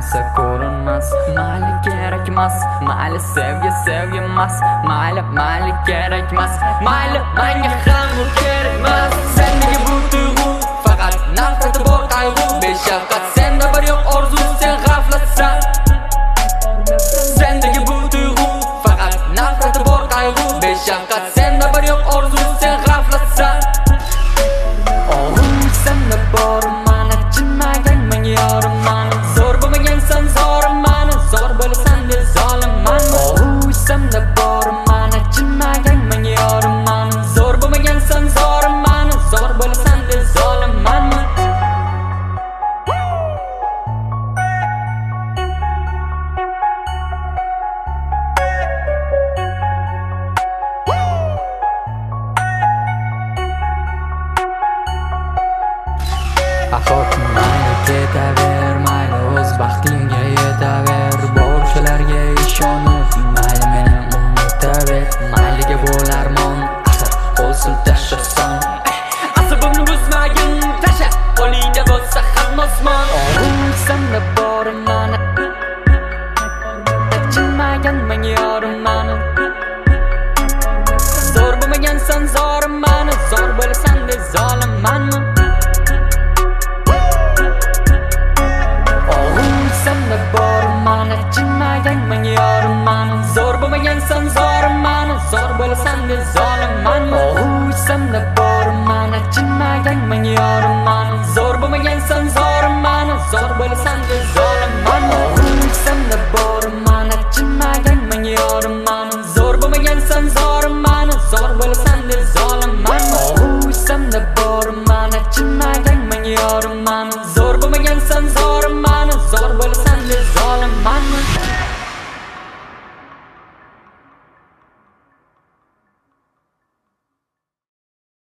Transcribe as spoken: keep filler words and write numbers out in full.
ko'rinmasa ko'rinmas, mayli kerakmas, mayli sevgi sevgi emas, mayli mayli kerakmas, mayli menga ham u kerakmas. Sendagi bu tuyg'u faqat nafrati bor qayg'u, beshafqat senda bir yo'q orzu, sen g'aflatsan. Sendagi bu tuyg'u faqat nafrati bor qayg'u, beshafqat senda bir yo'q orzu, sen g'aflatsan. O'g'lim senda bor mana chimmagan menga yorimman, zo'r bo'lmagansan zorimman, zo'r bo'lasan deb zolimman. O'g'lim senda bor mana chimmagan menga yorimman, zo'r bo'lmagansan zorimman, zo'r bo'lasan deb zolimman. Axir mayli ketaver, mayli o'z baxtingga yetaver, borishlarga ishonib mayli meni unutaver, mayliga bo'lar mon axir qo'l tashlasan. Asabimni buzmagin tasha, qo'lingda bo'lsa hamma osmon. O'g'lim senda bor mana chimmagan menga yorimman, zo'r bo'lmagansan zorimman, zo'r bo'lasan deb zolimman.